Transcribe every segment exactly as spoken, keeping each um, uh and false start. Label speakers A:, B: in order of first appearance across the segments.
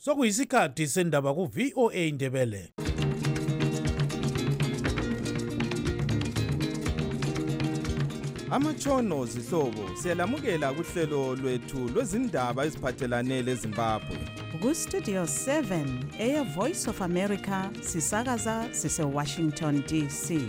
A: sokuyisikhathi sendaba ku V O A Ndebele.
B: Amatshono zihlobo siyalamukela kuhlelo lwethu lwezindaba eziphathelane leZimbabwe.
C: Ku Studio seven Air Voice of America sisakaza sise Washington D C.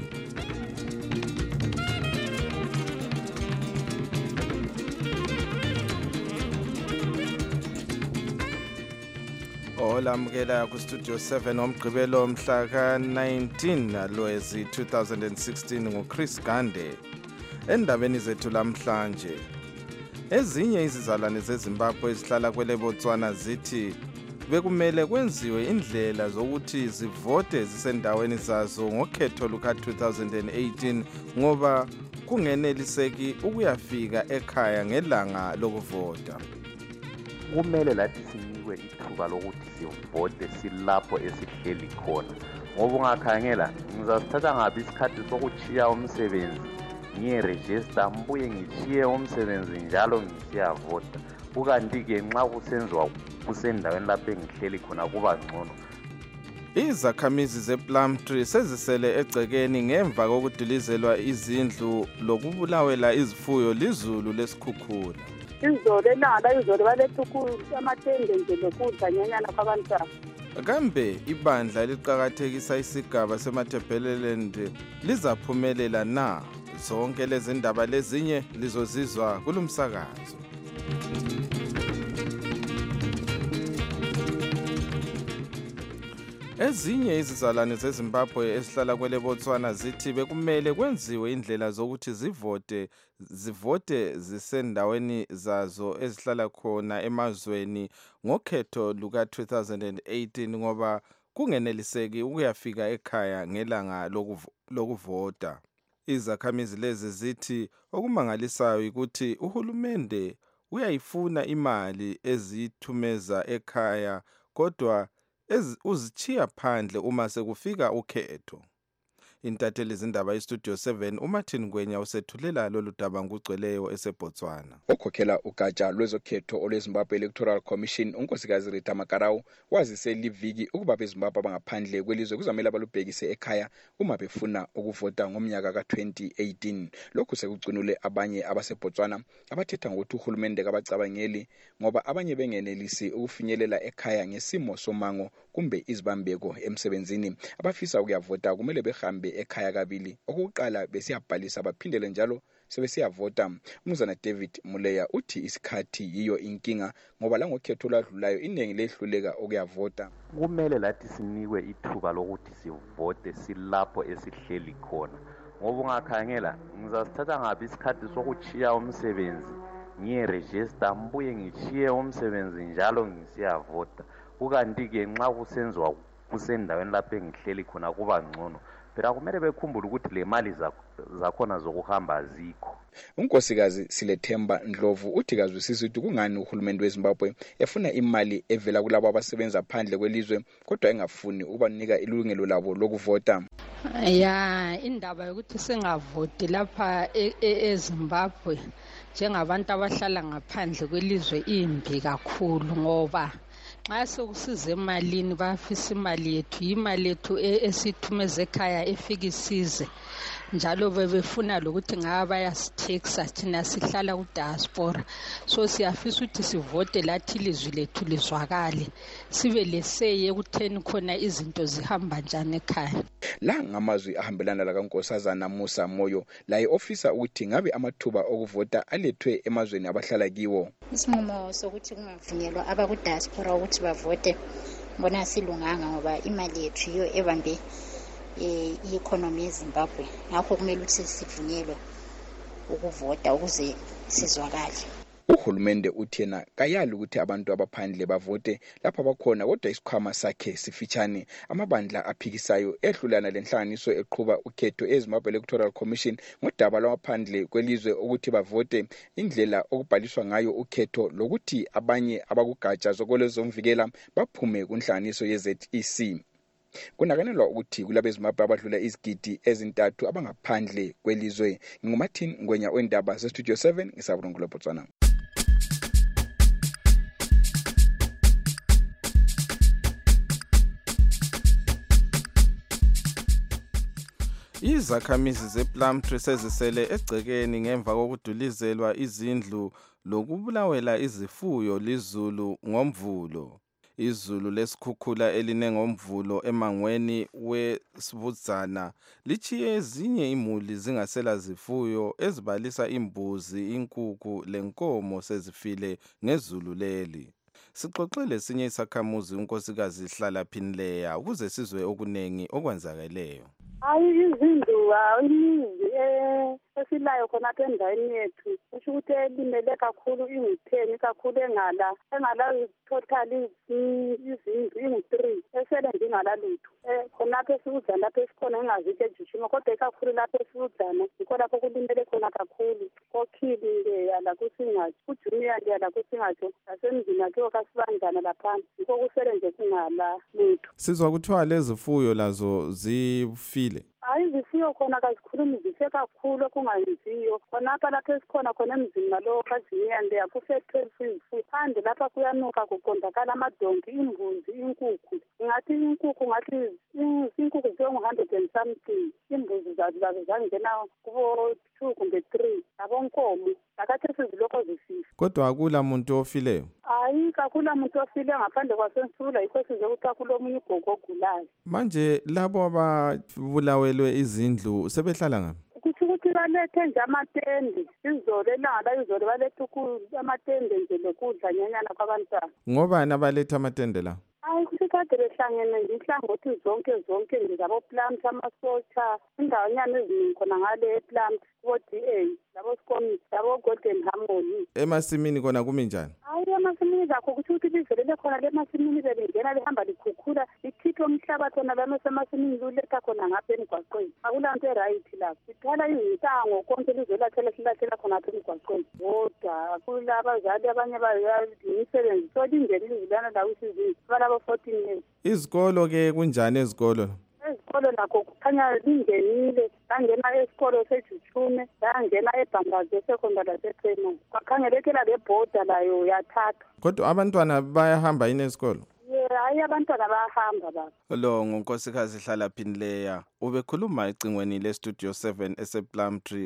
B: Olamukela ku Studio seven omgqibelo mhla ka nineteen Lwezi two thousand sixteen nguChris Gande. Endabeni zethu lamhlanje, ezinye izizalwane zeZimbabwe ezihlala kwele Botswana zithi bekumele kwenziwe indlela zokuthi zivote zisendaweni zazo ngokhetho luka two thousand eighteen ngoba kungeneliseki ukuyafika ekhaya ngelanga lokuvota.
D: Kumele lathi sinikwe ithuba lokuthi sivote silapho esihleli khona. Ngoba ungakhangela ngizasithatha ngapi isikhathi sokuchiya umsebenzi ngiyeregister mbuye ngichiye umsebenzi njalo ngisiyavota. Ukanti ke nxa kusenziwa kusendaweni lapho engihleli khona kuba ngcono.
B: Izakhamizi zePlumtree sezisele egcekeni ngemva kokudilizelwa izindlu lokubulawela izifuyo lizulu lesikhukhula.
E: Izolo elanga izolo balethu amathende nje lokudla nyanyana kwabantwana.
B: Kambe ibandla liqhakathekisa isigaba seMatabeleland lizaphumelela na? Zonke lezi ndaba lezinye lizozizwa kulumsakazo. Ezinye izizalwane zeZimbabwe esihlala kwele Botswana zithi bekumele kwenziwe indlela zokuthi zivote zivote zisendaweni zazo ezihlala khona emazweni ngokhetho luka two thousand eighteen ngoba kungeneliseki ukuyafika ekhaya ngelanga lokuvota. Izakhamizi lezi zithi okumangalisayo ukuthi uhulumende uyayifuna imali ezithumeza ekhaya kodwa uzichiya phandle uma sekufika ukhetho. Intatheli zindaba iStudio seven uMartin Ngwenya usethulela lolu daba ngugcweleyo eseBotswana.
F: Okhokhela ugatsha lwezokhetho olweZimbabwe Electoral Commission unkosikazi Rita Makarau wazise liviki ukuba beZimbabwe abangaphandle kwelizwe kuzamela balubhekise ekhaya uma befuna ukuvota ngomnyaka ka twenty eighteen. Lokhu sekugcinule abanye abaseBotswana abathetha ngokuthi uhulumende kabacabangeli ngoba abanye bengenelisi ukufinyelela ekhaya ngesimo somango kumbe izibambeko emsebenzini. Abafisa ukuyavota kumele behambe ekhaya kabili. Okuqala besiyabhalisa baphindele njalo sebesiyavota. Umzana David Muleya uthi isikhathi yiyo inkinga ngoba la ngokhetho ladlulayo iningi lehluleka ukuyavota.
D: Kumele lathi sinikwe ithuba lokuthi sivote silapho esihleli khona. Ngoba ungakhangela ngizasithatha ngapi isikhathi sokuchiya umsebenzi ngiyeregister mbuye ngichiye umsebenzi njalo ngisiyavota. Ukanti ke nxa kusenziwa kusendaweni lapho engihleli khona kuba ngcono. Phela kumele bekhumbule ukuthi le mali zakhona zokuhamba azikho.
F: Unkosikazi Silethemba Ndlovu uthi kazwisisi ukuthi kungani uhulumende weZimbabwe efuna imali evela kulabo abasebenza phandle kwelizwe kodwa engafuni ukubanika ilungelo labo lokuvota.
G: Ya indaba yokuthi singavoti lapha eZimbabwe njengabantu abahlala ngaphandle kwelizwe imbi kakhulu ngoba nxa sokusize emalini bafisa imali yethu imali yethu esithumeze ekhaya efikisize njalo bebefuna lokuthi ngaba bayasitheksa thina sihlala ku diaspora so siyafisa ukuthi sivote lathi ilizwi lethu lizwakale sibe leseye ekutheni khona izinto zihamba njani ekhaya.
F: La ngamazwi ahambelana la kaNkosazana Musa Moyo la iofisa ukuthi ngabe amathuba okuvota alethwe emazweni abahlala kiwo.
H: Isinqumo sokuthi kungavunyelwa abaku diaspora ukuthi bavote bona silunganga ngoba imali yethu iyo ebambe i-economy yeZimbabwe. Ngakho kumele ukuthi sivunyelwe ukuvota ukuze sizwakale.
F: Uhulumende uthena kayali ukuthi abantu abaphandle bavote lapha bakhona kodwa isikhwama sakhe sifitshane. Amabandla aphikisayo ehlulana lenhlanganiso eqhuba ukhetho eZimbabwe Electoral Commission ngodaba lwaphandle kwelizwe ukuthi bavote indlela okubhaliswa ngayo ukhetho lokuthi abanye abakugatsha zokolezomvikela baphume kunhlanganiso ye-Z E C. Kunakanelwa ukuthi kulabeZimbabwe abadlula izigidi ezintathu abangaphandle kwelizwe. NguMartin Ngwenya wendaba zeStudio seven ngisabulungu Botswana.
B: Izakhamizi zePlumtree sezisele egcekeni ngemva kokudulizelwa izindlu lokubulawela izifuyo lizulu ngomvulo. Izulu lesikhukhula eline ngomvulo emangweni weSibudzana lichiye ezinye imuli zingasela zifuyo ezibalisa imbuzi, inkukhu lenkomo sezifile ngezulu leli. Sixoxele sinye isakhamuzi unkosikazi Hlalaphinleya ukuze sizwe okunengi okwenzakeleyo.
E: Hayi izindlu imizi esilayo khona apha endaweni yethu kusho ukuthi elimele kakhulu ingu-ten kakhulu engala engala total izindlu ingu-three esele ndingala lutho khona apha esibudzana lapha esikhona engazitsho ejishima kodwa kakhulu lapha esibudzana yikho lapho kulimele khona kakhulu kokhili ndeyala kusingatsho kujuniya ndeyala kusingatsho nasemzini akhiwo kasibandana laphana yikho kusele nje kungala lutho.
B: Sizwa kuthiwa lezi fuyo lazo zifile.
E: Hayi zifiyo khona kazikhulumi zife kakhulu okungayenziyo khonapha lapha esikhona khona emzini nalowo kajiniyande akufe twelve phandle lapha kuyanuka kuqondakala amadonki, imbuzi, inkukhu. Ngathi inkukhu ngathi inkukhu ziyo-hundred and something, imbuzi zazo zazo zangena kubo two kumbe three, abonkomo akathi sizilokho zisifa.
B: Kodwa akula muntu ofileyo?
E: Hayi kakula muntu ofile ngaphandle kwasensula yikho size ukuthi kulomunye ugogo ogulayo.
B: Manje labo ababulawelwe izindlu sebehlala ngaphi?
E: Kuthi ukuthi balethe nje amatende izolo elanga izolo balethe amatende nje lokudla nyanyana kwabantwana.
B: Ngobani abalethe amatende la?
E: Hayi kuthi kade behlangene nje ihlangothi zonke zonke nje zabo Plumtree amasotsha indawonyana eziningi khona ngale ePlumtree kubo-D A labo Scomi labo Golden Harmony.
B: Emasimini kona kumi njani?
E: Hayi emasimini zakho kuthi ukuthi livelele khona le masimini belingena lihamba likhukhula likhiphe umhlabathi wona bamesemasimini luletha khona ngapha emgwaqweni. Akulanto eright lapho sithala izintango konke lizolathela silathela khona apha emgwaqweni kodwa akula abazali abanye bayimisebenzi solindele izilwana la usizini balabo fourteen years.
B: Izikolo ke kunjani ezikolo?
E: Ezikolo nakho kukhanya lingenile langena esikolo seJutshume langena eBhambazi secondary laseprimary kwakhangelekela le border layo yathatha.
B: Kodwa abantwana bayahamba yini esikolo?
E: Hayi abantwana bayahamba baba.
B: Lo ngunkosikazi Hlalaphinleya ubekhuluma ecingweni leStudio seven esePlumtree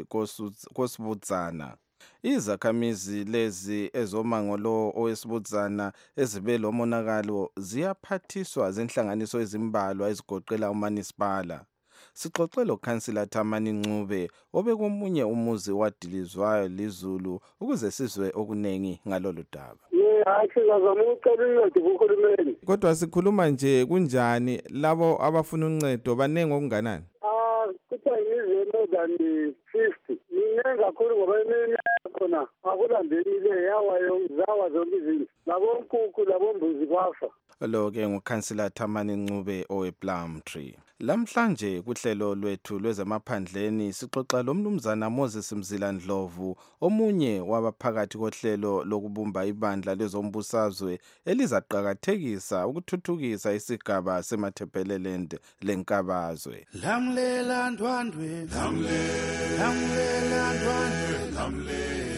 B: koSibudzana. Izakhamizi lezi ezomangolo owesibudzana ezibe lo monakalo ziyaphathiswa zenhlanganiso ezimbalwa ezigoqela uManisipala. Sixoxele uKhansila Thamani Ncube obekomunye umuzi wadilizwayo lizulu ukuze sizwe okunengi ngalolu daba.
I: Hayi sizazama ukucela uncedo kuhulumeni.
B: Kodwa sikhuluma nje kunjani labo abafuna uncedo banenge okunganani?
I: Ah kuthiwa imizi more than fifty. Minengi kakhulu ngoba imini khona akulandelile yawayo zawa zonke izindlu labo nkukhu labo mbuzi bafa.
B: Lo ke nguKhansila Thamani Ncube owePlumtree. Lamhlanje kuhlelo lwethu lwezemaphandleni sixoxa lomnumzana Moses Mzila Ndlovu omunye wabaphakathi kohlelo lokubumba ibandla lezombusazwe elizaqhakathekisa ukuthuthukisa isigaba seMathebeleland lenkabazwe.
A: Lamlela ndwandwe lamlela lamlela ndwandwe lamlela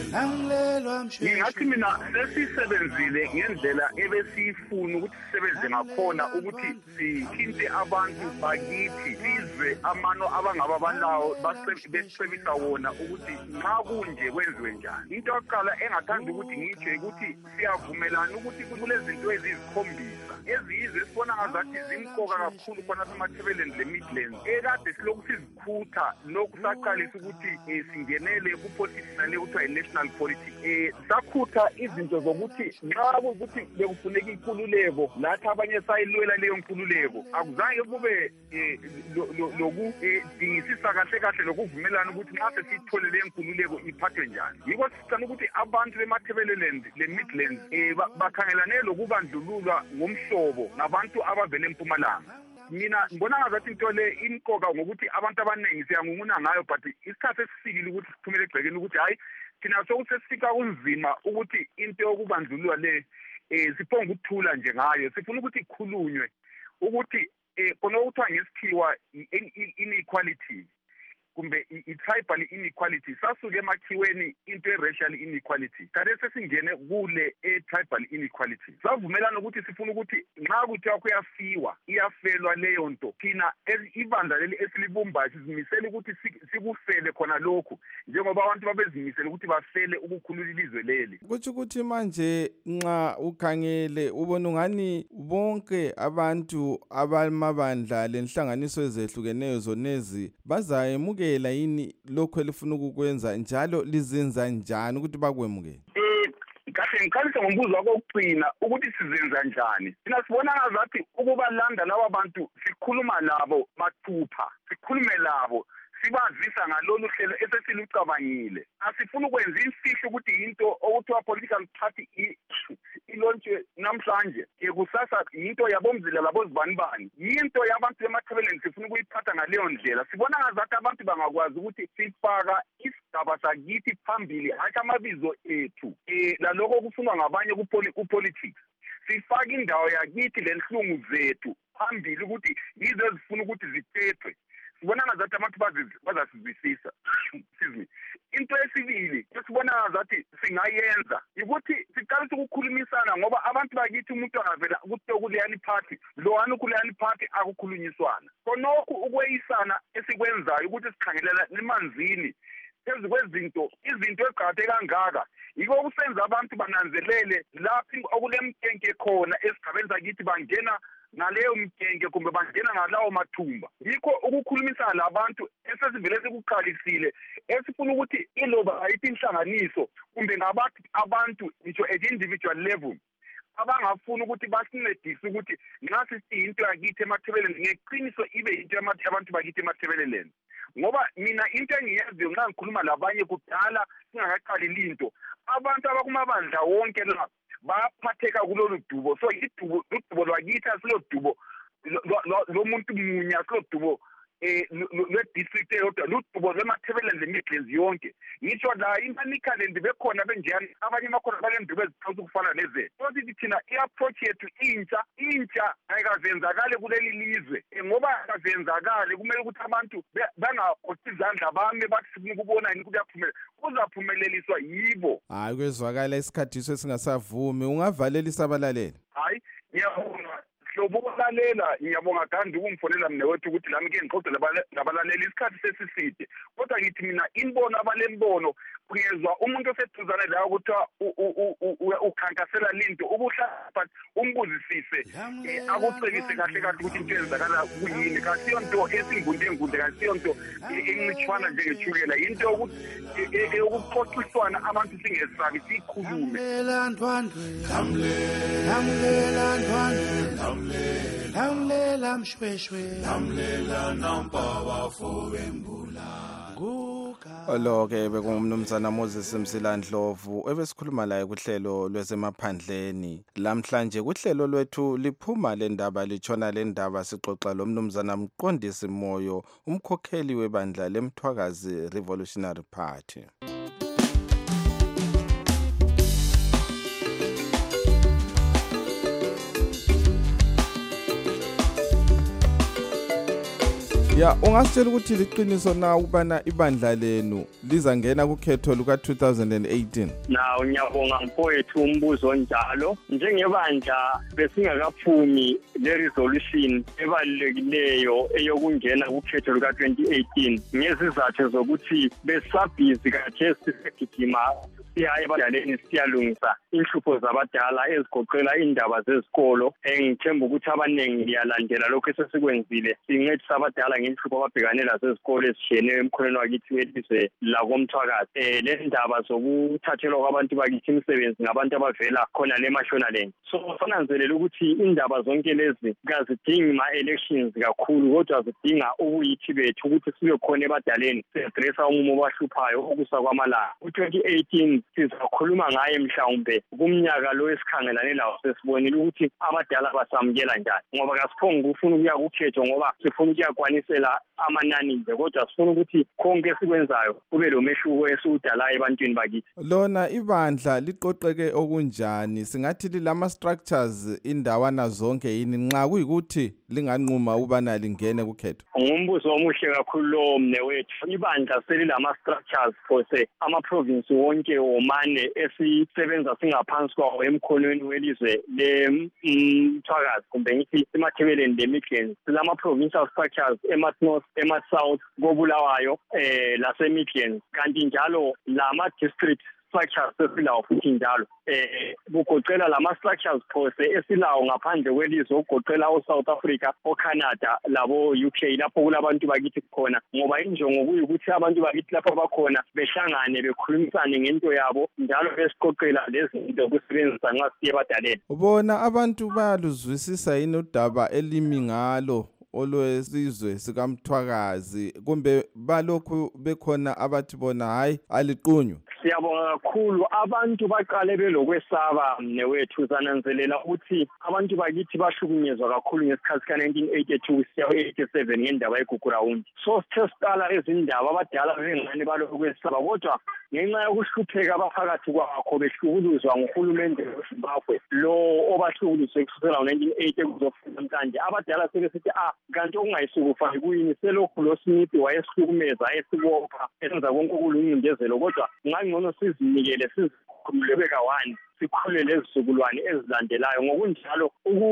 J: ngingathi mina sesisebenzile ngendlela ebesiyifuna ukuthi sisebenze ngakhona ukuthi sithinte abantu bakithi sizwe amano abangaba balawo besicebisa wona ukuthi nxa kunje kwenziwe njani. Into yokuqala engathanda ukuthi ngitsho ukuthi siyavumelana ukuthi kulezinto ezizikhombisa eziyizo esibona ngazathi zimkoka kakhulu khona seMathebeleland leMidlands ekade silokhu sizikhutha lokusaqalisa ukuthi singenele kuposition le kuthiwa i-national politics. Eh sakhutha izinto zokuthi nxa ukuthi bekufuneka inkululeko lathi abanye sayilwela leyo nkululeko akuzange kube loku dingisisa kahle kahle lokuvumelana ukuthi nxa sesithole le nkululeko iphathwe njani. Yiko sicela ukuthi abantu beMathebeleland leMidlands eh bakhangelane lokubandlululwa ngomhlobo nabantu abavele eMpumalanga. Mina ngibona ngathi into le imkoka ngokuthi abantu abaningi siyangunguna ngayo but isikhathi esifikile ukuthi siphumele egcekeni ukuthi hayi thina sokusesifika kunzima ukuthi into yokubandlulwa le eh siphonga ukuthula nje ngayo sifuna ukuthi ikhulunywe ukuthi eh khona ukuthiwa ngesikhiwa inequality kumbe i-tribal inequality sasuke emakhiweni into e-racial inequality kade sesingene kule e-tribal inequality savumelana ukuthi sifuna ukuthi nxa kuthiwa kuyafiwa iyafelwa leyo nto thina ibandla leli esilibumbayo sizimisele ukuthi sikufele khona lokhu njengoba abantu babezimisele ukuthi bafele ukukhulula ilizwe leli.
B: Kuthi ukuthi manje nxa ukhangele ubona ngani bonke abantu abamabandla lenhlanganiso ezehlukeneyo zonezi bazayemukela yini lokho elifuna ukukwenza njalo lizenza njani ukuthi bakwemukele?
J: Kahle ngikhalisa ngombuzo wakho okugcina ukuthi sizenza njani. Thina sibona ngazathi ukubalanda laba bantu sikhuluma labo mathupha sikhulume labo sibazisa ngalolu hlelo esesilucabangile. Asifuna ukwenza imfihlo ukuthi into okuthiwa political party ilontshe namhlanje kusasa into yabomzila labozibanibani into yabantu emathebeleni sifuna ukuyiphatha ngaleyo ndlela. Sibona ngazathi abantu bangakwazi ukuthi sifaka isigaba sakithi phambili hayi amabizo ethu eh laloko kufunwa ngabanye kupolitics sifaka indawo yakithi lenhlungu zethu phambili ukuthi yizo ezifuna ukuthi zithethwe. Sibona ngazathi abantu bazasizwisisa. Excuse me. Into esibili esibona ngazathi singayenza ukuthi siqalise ukukhulumisana ngoba abantu bakithi umuntu angavela ukuthi kuleyani party lowani kuleyani party akukhulunyiswana. Konokho ukweyisana esikwenzayo ukuthi sikhangelela emanzini phezu kwezinto izinto eqhathe kangaka yiko kusenza abantu bananzelele lapho okulemkenke khona esigabeni sakithi bangena ngaleyo mkenke kumbe bangena ngalawo mathumba. Yikho ukukhulumisana labantu esesivele sikuqalisile esifuna ukuthi iloba ayithi inhlanganiso kumbe ngabantu abantu ngisho at individual level abangafuna ukuthi basincedise ukuthi nxa sisiyinto yakithi emathebeleni ngeqiniso ibe into yabantu bakithi emathebeleni. Ngoba mina into engiyenziyo nxa ngikhuluma labanye kudala singakaqali into abantu abakumabandla wonke la baphatheka kulolu dubo so idubo udubo lwakithi asilodubo lo muntu munye asilodubo eh le district eyodwa ludubo lemathebeleni lemidlenzi yonke ngisho la imanikalendi bekhona benjani abanye bakhona balendubo eziphansi ukufana leze sothi thina i-approach yethu intsha intsha ayikazenzakale kuleli lizwe ngoba akazenzakale kumele ukuthi abantu bangakhotha izandla bame bathi sifuna ukubona yini ukuthi yaphumelela kuzaphumeleliswa yibo.
B: Hayi kwezwakala isikhathiso esingasavumi ungavalela isabalaleli.
J: Hayi ngiyabonga hlobo ukulalela ngiyabonga kandi ukumfonela mina wethu ukuthi lami ke ngixoxe labalaleli isikhathi sesiside kodwa ngithi mina inbono abalembono kuyezwa umuntu oseduzane la ukuthi ukhankasela linto ukuhlapha umbuzisise akucebise kahle kahle ukuthi into yenzakala kuyini kasiyo nto esingunde ngunde kasiyo nto encishwana njengethukela into ukuthi ukuxoxiswana abantu singesabi sikhulume.
A: Lamlela ndwandwe lamlela mshweshwe lamlela nampa bafo bembula.
B: Oloke bekungumnumzana Moses Msilandlovu ebesikhuluma laye kuhlelo lwesemaphandleni. Lamhlanje kuhlelo lwethu liphuma lendaba litshona lendaba sixoxa lomnumzana Mqondisi Moyo umkhokheli webandla leMthwakazi Revolutionary Party. Ya ungasitshela ukuthi liqiniso na ubana ibandla lenu lizangena kukhetho luka two thousand eighteen?
K: Na ngiyabonga mfowethu umbuzo njalo njengebandla besingakaphumi le resolution ebalulekileyo eyokungena kukhetho luka twenty eighteen ngezizathu zokuthi besabhizi kade sisigijima siya ebadaleni siyalungisa inhlupho zabadala ezigoqela indaba zezikolo. Engithemba ukuthi abaningi liyalandela lokho esesikwenzile sincedisa abadala ngenhlupho ababhekane lazo ezikolo ezishiyeneyo emkhonweni wakithi welizwe lakoMthwakazi. Eh le ndaba zokuthathelwa kwabantu bakithi imisebenzi ngabantu abavela khona leMashonaland. So sananzelela ukuthi indaba zonke lezi kazidingi ma-elections kakhulu kodwa zidinga ubuyithi bethu ukuthi sibe khona ebadaleni siadressa umumo obahluphayo okusa kwamalanga. U-twenty eighteen sizakhuluma ngaye mhlawumbe kumnyaka lo esikhangelane lawo sesibonile ukuthi abadala basamukela njani ngoba kasiphonga ukufuna ukuya kukhetho ngoba sifuna ukuyakwanisela amanani nje kodwa sifuna ukuthi konke esikwenzayo kube lo mehluko esiwudalayo ebantwini bakithi.
B: Lona ibandla liqoqeke okunjani singathi lilama structures indawana zonke yini nxa kuyikuthi linganquma ubana lingene kukhetho?
K: Ngumbuzo omuhle kakhulu lo mnewethu. Ibandla selilama structures phose ama-province wonke womane esisebenza singaphansi kwawo emkhonweni welizwe lemthwakazi kumbe ngithi emathebeleni le-Midlands. Silama-provincial structures ema-north, ema-south koBulawayo eh lase-Midlands. Kanti njalo lama-district structures esilawo futhi njalo eh bugoqela lama structures phose esilawo ngaphandle kwelizwe ugoqela uSouth Africa, oCanada labo U K lapho kulabantu bakithi khona, ngoba injongo kuyikuthi abantu bakithi lapho bakhona behlangane bekhulumisane ngento yabo njalo besiqoqela lezinto ukusebenzisa nxa siye badaleni.
B: Ubona abantu bayaluzwisisa yini udaba elimi ngalo olwesizwe sikamthwakazi kumbe balokhu bekhona abathi bona hayi aliqunywe?
K: Siyabonga kakhulu, abantu baqale belokwesaba mnewethu. Zananzelela ukuthi abantu bakithi bahlukunyezwa kakhulu ngesikhathi ka nineteen eighty-two siya eighty-seven ngendaba yeGugurawundi. So sithe siqala ezindaba abadala bengani balokwesaba, kodwa ngenxa yokuhlupheka abaphakathi kwakho behlukuluzwa nguhulumende weZimbabwe lo obahlukuluzwe kusukela ngo-nineteen eighty kuzofika namhlanje, abadala sebesithi ah kanti okungayisukufani kuyini, selokhu lo Smith wayesihlukumeza esibopha esenza konke okulungindezelo, kodwa ngangcono sizinikele sizikhululeke kawani sikhule lezizukulwane ezilandelayo. Ngokunjalo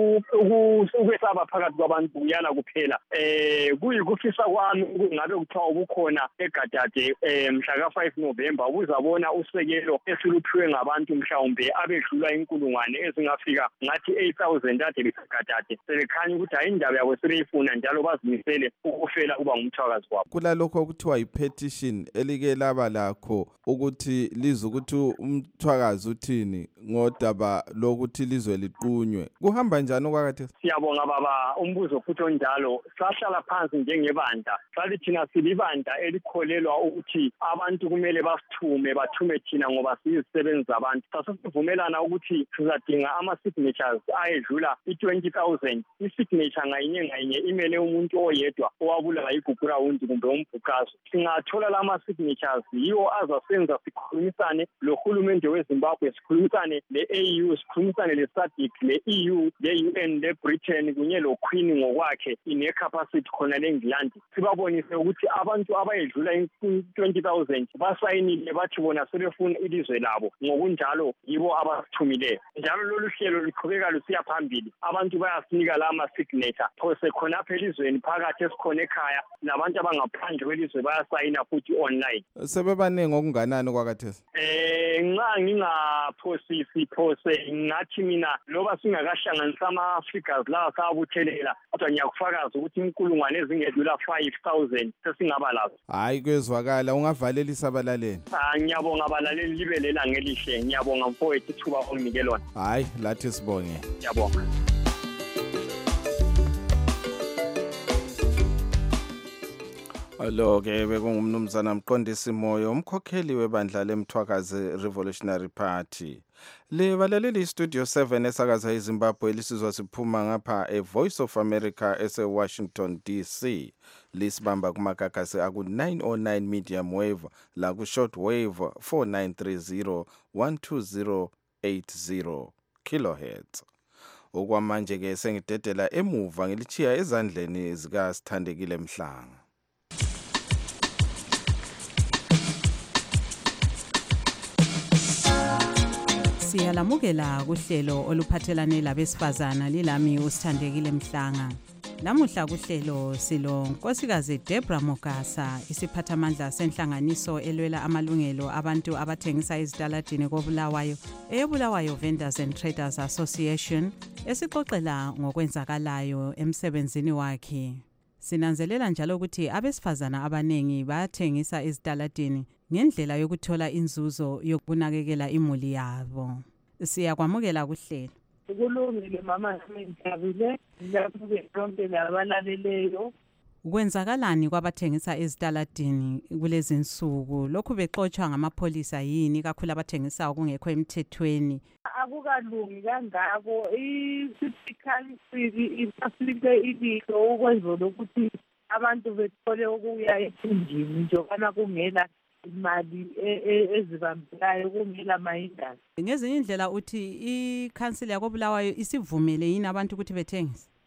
K: ukwesaba phakathi kwabantu kuyana kuphela. Eh kuyikufisa kwami kungabe kuthiwa ubukhona eGadade eh mhla ka five November ubuzabona usekelo esiluphiwe ngabantu mhlawumbe abedlula inkulungwane ezingafika ngathi eight thousand ade beGadade. Selekhanya ukuthi ayindaba yabo sebeyifuna njalo bazimisele ukufela kuba ngumthwakazi kwabo.
B: Kulalokho okuthiwa yi-petition elike laba lakho ukuthi lize ukuthi umthwakazi uthini ngodaba lokuthi lizwe liqunywe, kuhamba njani okwakhathesi?
K: Siyabonga baba, umbuzo futhi onjalo. Sahlala phansi njengebandla sathi thina silibandla elikholelwa ukuthi abantu kumele basithume bathume thina ngoba siyisebenzi zabantu. Sasivumelana ukuthi sizadinga ama-signatures ayedlula i-twenty thousand. I-signature ngayinye ngayinye imele umuntu oyedwa owabulawa yiGugurawundi kumbe umbhuqazo. Singathola lama-signatures yiwo azasenza sikhulumisane lohulumende weZimbabwe, sikhulumisane le-A U, sikhulumisane le-SADC, le-E U, le-U N, le-Britain kunye lo-Queen ngokwakhe ine-capacity khona le-England. Sibabonise ukuthi abantu abayedlula i-twenty thousand basayinile bathi bona sebefuna ilizwe labo, ngokunjalo yibo abasithumileyo. Njalo lolu hlelo liqhubeka lusiya phambili, abantu bayasinika la ama-signature phose khonapha elizweni phakathi esikhona ekhaya, nabantu abangaphandle kwelizwe bayasayina futhi online.
B: Sebebaningi okunganani okwakhathesi?
K: Eh nxa ngingaphosisi phose ngathi mina loba singakahlanganisa ama-figures lawa sawabuthelela, kodwa ngiyakufakaza ukuthi inkulungwane ezingedlula five thousand sesingaba lazo.
B: Hayi kwezwakala, ungavalelisa abalaleli.
K: Ah ngiyabonga abalaleli, libe lelanga elihle. Ngiyabonga mfowethu ithuba onginike lona.
B: Hayi lathi sibonge.
K: Ngiyabonga.
B: Alo ke bekungumnumzana Mqondisi Moyo, umkhokheli webandla lemthwakazi Revolutionary Party. Le balaleli Studio seven esakaza eZimbabwe lisizwa siphuma ngapha e Voice of America ese Washington D C. Lisibamba kumagagasi aku nine oh nine medium wave la ku short wave four nine three zero one two zero eight zero kilohertz. Okwamanje ke sengidedela emuva ngilichiya ezandleni zika Sithandekile Mhlanga.
C: Siyalamukela kuhlelo oluphathelane labesifazana, lilami uSithandekile Mhlanga. Lamuhla kuhlelo silo Nkosikazi Debra Mogasa, isiphathamandla senhlanganiso elwela amalungelo abantu abathengisa ezitaladini koBulawayo, eBulawayo Vendors and Traders Association, esixoxela ngokwenzakalayo emsebenzini wakhe. Sinanzelela njalo ukuthi abesifazana abanengi bayathengisa ezitaladini ngendlela yokuthola inzuzo yokunakekela imuli yabo. Siyakwamukela kuhlelo.
L: Kulungile mama, ngijabule lapho bonke labalaleleyo.
C: Kwenzakalani kwabathengisa ezitaladini kulezi insuku? Lokhu bexoxwa ngamapholisa yini kakhulu abathengisa okungekho emthethweni?
L: Akukalungi kangako. Isiphikhalisile ifasilite ilihlo ukwenza ukuthi abantu bethole ukuya ethunjini njengana kungela imali ezibambekayo, kungela mayindasi.
C: Ngezinye indlela uthi ikhansili yakoBulawayo isivumele yini abantu ukuthi bethengise?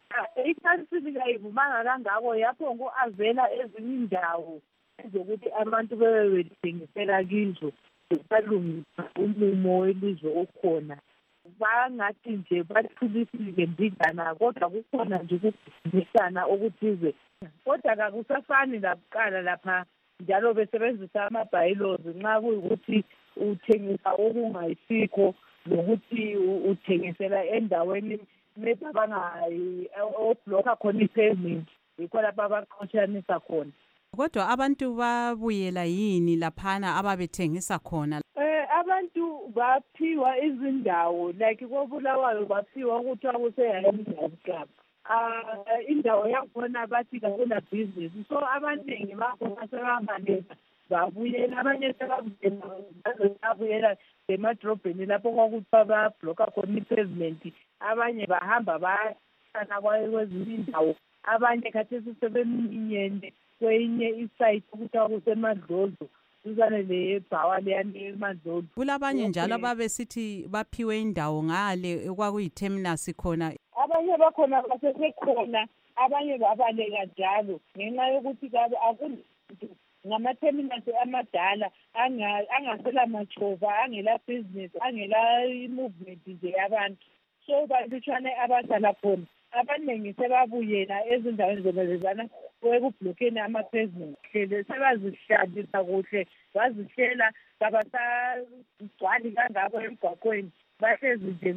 L: ikhansili kayivumanga kangako yapho ngo-avela ezinye indawo ezokuthi abantu bebe bethengisela kizo balungisa umumo welizwe okhona. Bangathi nje bathulisile mbidana kodwa kukhona nje ukubhizinisana okuthize. Kodwa kakusafani lakuqala lapha njalo besebenzisa ama-bylaws nxa kuyikuthi uthengisa okungayisikho nokuthi uthengisela endaweni maybe abangayi-block-a khona i-pavement yikho lapho abaqotshanisa khona.
C: Kodwa abantu babuyela yini laphana ababethengisa khona?
L: Eh abantu baphiwa izindawo like koBulawayo baphiwa ukuthi akuseyayindawo club. Ah indawo yakhona bathi akuna business. So abaningi bakhona sebabaleka babuyela abanye sebabuyela emadrobheni lapho kwakuthiwa bablock-a khona i-pavement. Abanye bahamba bayana kwezinye indawo. Abanye khathesi sebeminyene kwenye isite ukuthiwa kusemadlozo uzane lebhawa leyani emadlozo.
C: Kulabanye njalo ababesithi baphiwe indawo ngale okwakuyi-terminus khona.
L: Abanye bakhona basesekhona abanye babaleka njalo ngenxa yokuthi kabe akunto ngama-terminus amadala angasela machova angela business angela movement nje yabantu. So balutshwane abadala khona abaningi sebabuyela ezindaweni zobezana kwekublockeni ama-pavement. Hlele sebazihlalisa kuhle bazihlela kabasagcwali kangako emgwaqweni bahlezi nje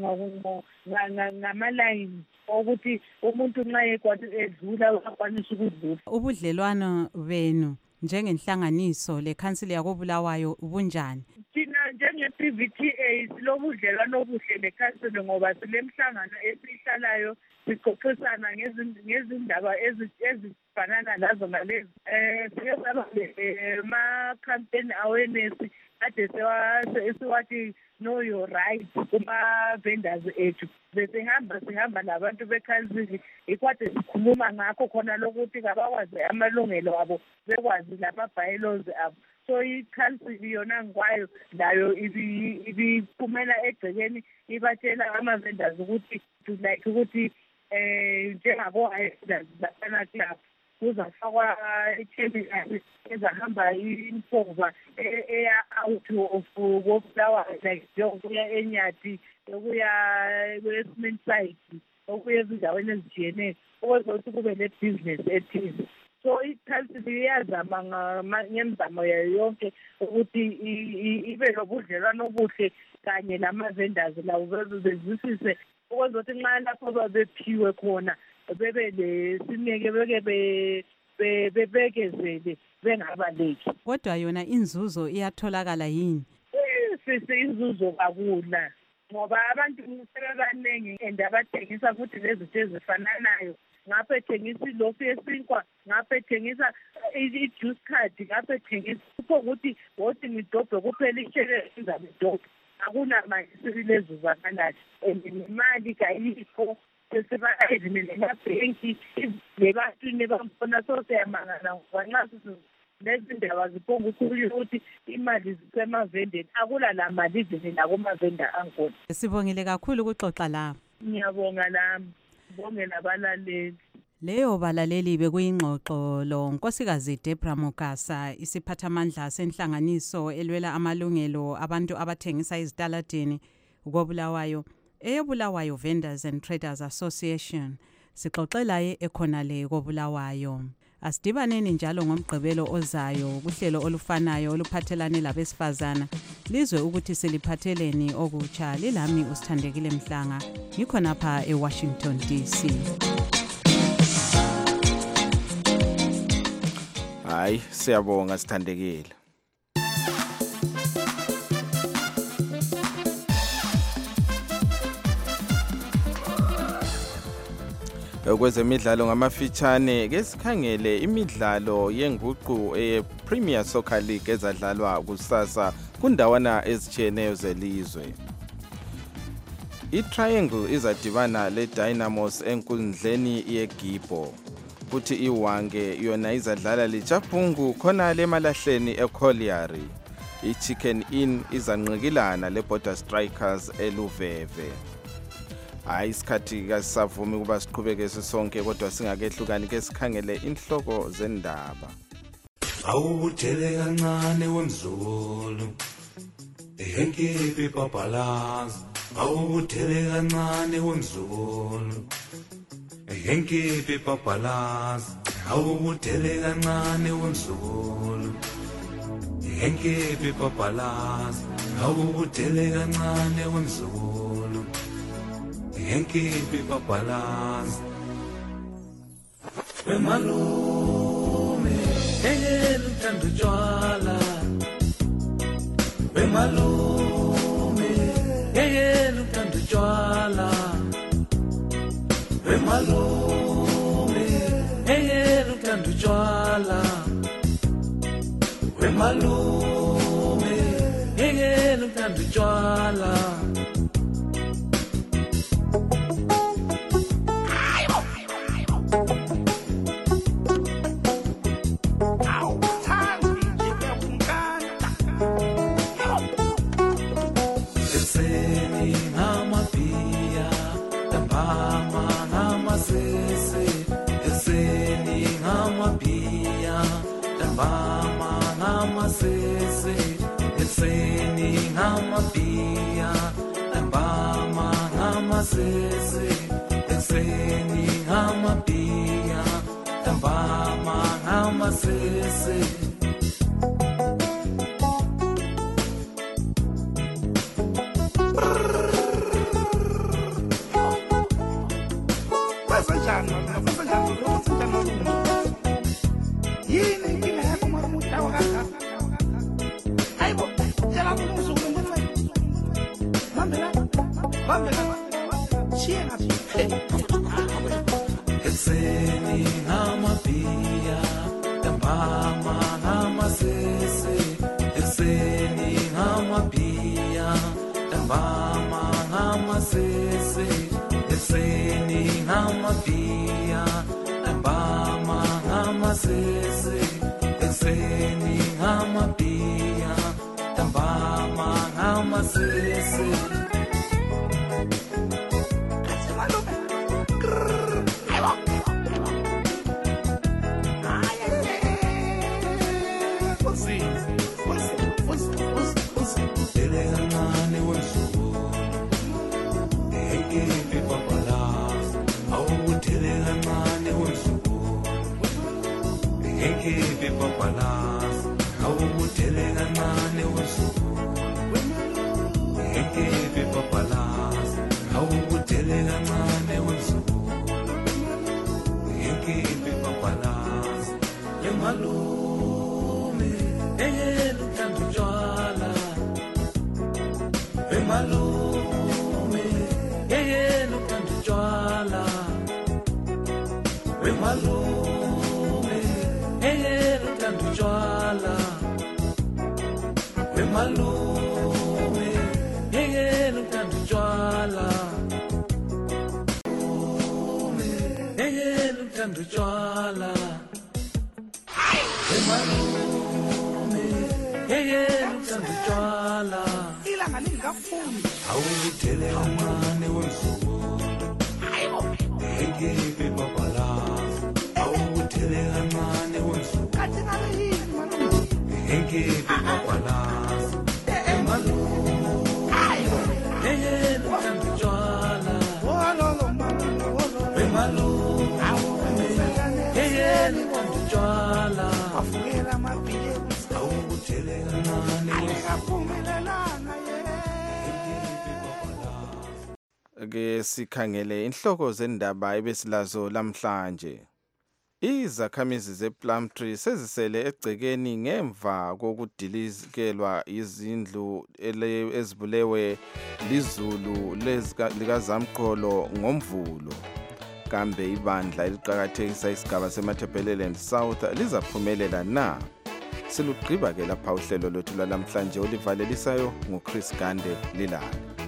L: ngama-line okuthi umuntu nxa edlula uyakwanisa ukudlula.
C: Ubudlelwano benu njengenhlanganiso lekhansili yakoBulawayo bunjani?
L: Thina njenge-P V T A silobudlelwano obuhle nekhansili ngoba silemhlangano esihlalayo sixoxisana ngezindaba ezifanana lazo ngalezi. Eh sike saba ama-campaign awareness kade siwathi know your right kuma-vendors ethu. Besihamba sihamba nabantu bekhansili ikwade sikhuluma ngakho khona lokuthi kabakwazi amalungelo abo bekwazi lama-bylaws abo. So ikhansili yona ngwayo nayo ibiphumela egcekeni ibatshela ama-vendors ukuthi to like ukuthi eh njengabo-vendors bafana club kuzafakwa i-chemical ezahamba impova eya out of koBulawayo like yokuya eNyati yokuya kwe-cement site okuya ezindaweni ezijiyene okwezokuthi kube ne-business ethize. So ikhansili iyazama ngemizamo yayo yonke ukuthi ibe nobudlelwano obuhle kanye nama-vendors labo bezwisise okwezokuthi nxa lapho babephiwe khona bebe lesineke beke bebekezele bengabaleki.
C: Kodwa yona inzuzo iyatholakala yini?
L: Sisi inzuzo kakula ngoba abantu sebebaningi and abathengisa futhi lezinto ezifananayo. Ngapha ethengisa ilofu yesinkwa, ngapha ethengisa i-juice card, ngapha ethengisa kupho ukuthi wothi ngidobhe kuphela ishele izabe idobhe. Akuna manje sibilezo zakalahle and imali kayikho sesibayizime nemabhenki nebantwini bambona so siyamangala ngoba nxa nezindaba ziphonga ukukhulula ukuthi imali zisemavendeni akula la mali izini nakumavenda angkhona.
C: Sibongile kakhulu ukuxoxa la.
L: Ngiyabonga lami. Bonke nabalaleli.
C: Leyo balaleli bekuyingxoxo lo Nkosikazi Deborah Mokasa isiphathamandla senhlanganiso elwela amalungelo abantu abathengisa izitaladini koBulawayo eyoBulawayo Vendors and Traders Association. Sixoxela ye ekhonale koBulawayo. Asidibaneni njalo ngomgqibelo ozayo kuhlelo olufanayo oluphathelane labesifazana. Lizwe ukuthi siliphatheleni okutsha lilami usithandekile Mhlanga ngikhona pha eWashington D C.
B: Hayi siyabonga sithandekile. Kwezemidlalo ngamafitshane ke sikhangele imidlalo yenguqu ePremier Soccer League ezadlalwa kusasa kundawana ezitshiyeneyo zelizwe. iTriangle izadibana leDynamos enkundleni yeGibo. Futhi iWange yona izadlala leChapungu khona lemalahleni eColliary. iChicken Inn izanqikilana leBorder Strikers eLuveve. hayi isikhathi kasisavumi kuba siqhubeke sisonke kodwa singakehlukani ke sikhangele inhloko zendaba.
A: Awuthele kancane wemzulu ehenkipi papalazi awuthele kancane wemzulu ehenkipi papalazi awuthele kancane wemzulu ehenkipi papalazi awuthele kancane wemzulu ehenkipi papalazi wemalume ehelu thanda utshwala wemalume ehelu thanda utshwala wemalume ehelu thanda utshwala wemalume ehelu thanda utshwala ke sikhangele inhloko zendaba ebesilazo lamhlanje. Izakhamizi zePlumtree sezisele egcekeni ngemva kokudilikelwa izindlu ezibulewe lizulu likazamqolo ngomvulo. Kambe ibandla eliqhakathekisa isigaba seMatabeleland South lizaphumelela na? Silugqiba ke lapha uhlelo lwethu lamhlanje olivalelisayo nguChris Gande Lilala.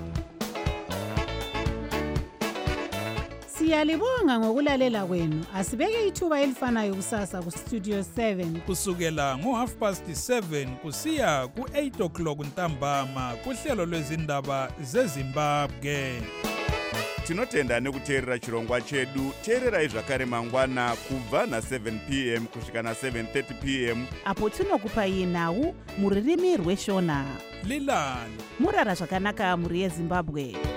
M: Siyalibonga ngokulalela kwenu. Asibeke ithuba elifanayo kusasa ku Studio seven
N: kusukela ngo half past seven kusiya ku eight o'clock ntambama kuhlelo lwezindaba zeZimbabwe.
O: tinotenda nekuteerera chirongwa chedu. Teererai zvakare mangwana kubva na-seven p m kusvika na-seven thirty p m
P: apo tinokupai nhau muririmi rweshona.
N: Lilani
P: murara zvakanaka muri yeZimbabwe.